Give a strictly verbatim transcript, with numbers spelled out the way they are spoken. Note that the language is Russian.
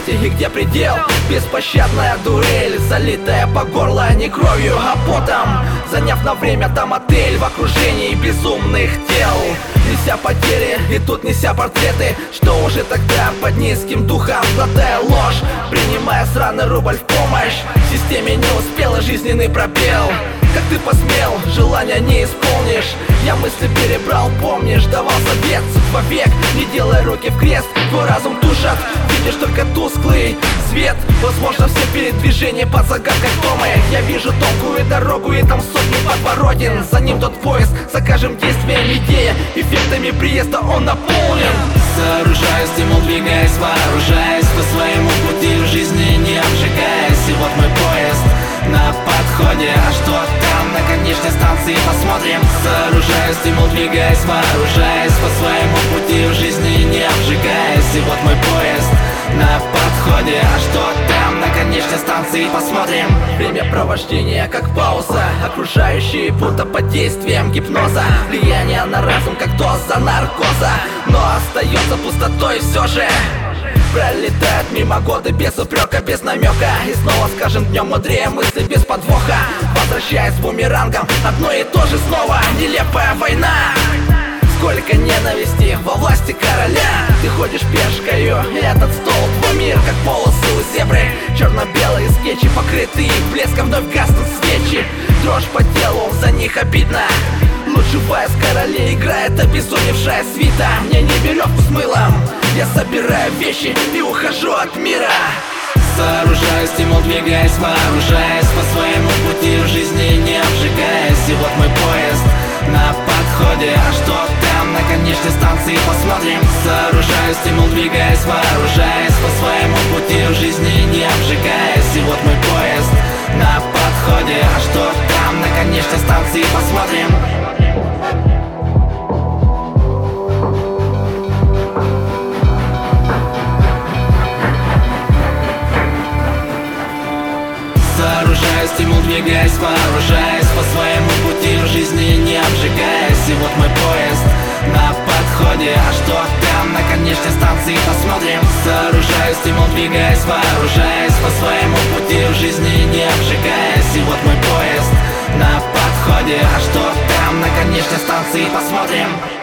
скорости и где предел? Беспощадная дуэль, залитая по горло не кровью, а потом. Заняв на время там отель в окружении безумных тел. Неся потери, и тут неся портреты. Что уже тогда под низким духом, глотая ложь, принимая сраный рубль в помощь. В системе не успела жизненный пробел. Как ты посмел, желания не исполнишь. Я мысли перебрал, помнишь, давал совет вовек, не делай руки в крест, твой разум тушат. Видишь только тусклый свет. Возможно, все передвижения под загадкой, кто мы. Я вижу тонкую дорогу и там сотни подворотен. За ним тот поиск, закажем действием идея. Эффектами приезда он наполнен. Сооружаю стимул, двигаясь, вооружаясь по своему пути в жизни, не обжигаясь. И вот мой поезд на подходе. А что там на конечной станции, посмотрим. Сооружаю стимул, двигаясь, вооружаясь по своему пути в жизни, не обжигаясь. И вот мой поезд на подходе. А что там на конечной станции, посмотрим. Время провождения как пауза, окружающие будто под действием гипноза. Влияние на разум как доза наркоза, но остается пустотой все же. Пролетают мимо годы без упрека, без намека. И снова с каждым днем мудрее мысли без подвоха. Возвращаясь бумерангом, одно и то же снова. Нелепая война. Сколько ненависти во власти короля. Ты ходишь пешкою, и этот стол твой мир, как полосы у зебры. Черно-белые скетчи, покрытые блеском, вновь гаснут свечи. Дрожь по телу, за них обидно. Лучше вайс королей играет обезумевшая свита. Мне не веревку с мылом, я собираю вещи и ухожу от мира. Сооружаю стимул, двигаясь, вооружаясь по своему пути в жизни, не обжигаясь. И вот мой поезд на подходе. А что там на конечной станции, посмотрим. Сооружаю стимул, двигаясь, вооружаясь по своему пути в жизни, не обжигаясь. И вот мой поезд на подходе. А что там на конечной станции, посмотрим. Сооружаю стимул, двигаясь, вооружаясь по своему пути в жизни, не обжигаясь. И вот мой поезд на подходе. А что там на конечной станции, посмотрим. Сооружаю стимул, двигаясь, вооружаясь по своему пути в жизни, не обжигаясь. И вот мой поезд на подходе. А что там на конечной станции, посмотрим.